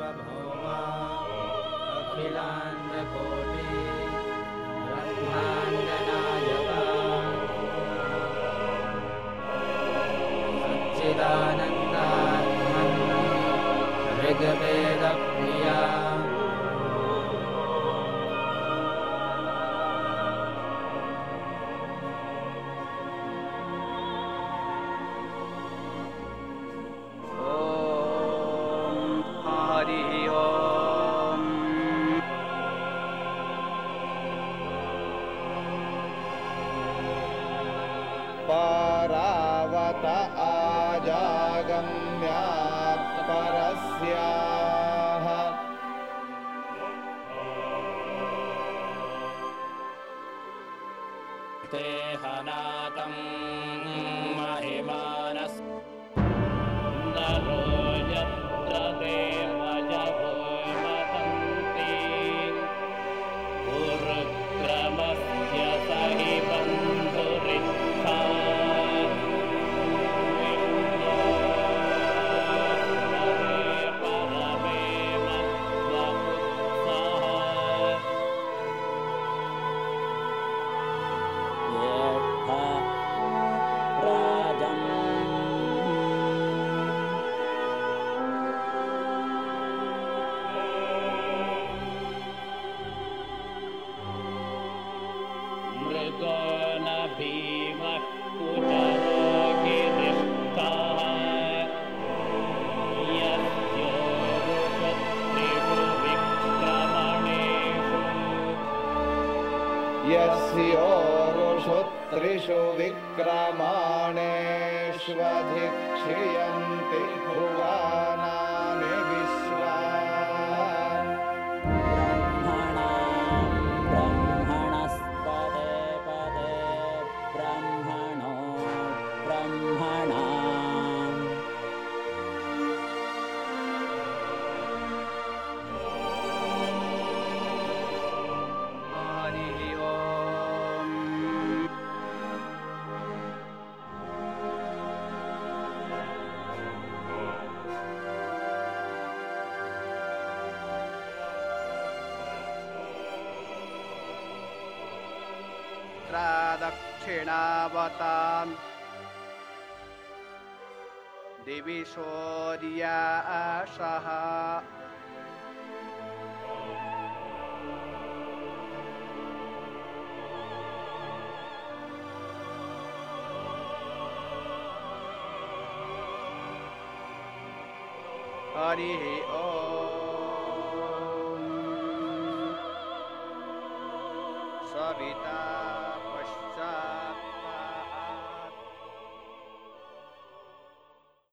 सार्वभौमा अखिलाण्डकोटि ब्रह्माण्डनायका सच्चिदानन्दात्मन् ऋग्वेदप्रिया परावत आजागम्या परस्याः ते हनातं महिमानस् नरो यत्र देवजभो वदन्ति गुरुक्रमस्य सहि बन्धुरित्था मृगो न भीमः कुचरो गिरिष्ठः यस्योरुषु त्रिषु विक्रमाणेष्वधिक्षियन्ति भुवनानि विश्वा ब्रह्मणस्पदे पदे ब्रह्मणो ब्रह्मणा दक्षिणावतां दिवि सूर्यासः हरिः ॐ सविता पश्चात्